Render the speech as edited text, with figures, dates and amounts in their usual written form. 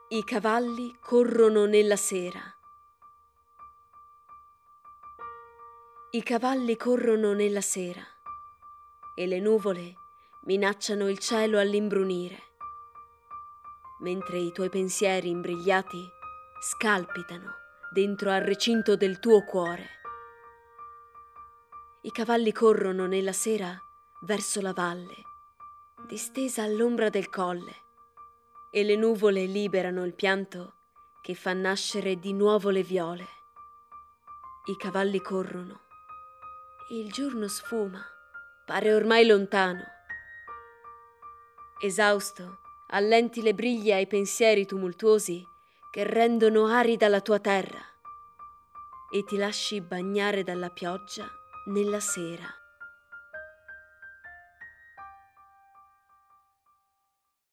I cavalli corrono nella sera. I cavalli corrono nella sera e le nuvole minacciano il cielo all'imbrunire, mentre i tuoi pensieri imbrigliati scalpitano dentro al recinto del tuo cuore. I cavalli corrono nella sera verso la valle, distesa all'ombra del colle, e le nuvole liberano il pianto che fa nascere di nuovo le viole. I cavalli corrono e il giorno sfuma, pare ormai lontano. Esausto, allenti le briglie ai pensieri tumultuosi che rendono arida la tua terra e ti lasci bagnare dalla pioggia nella sera.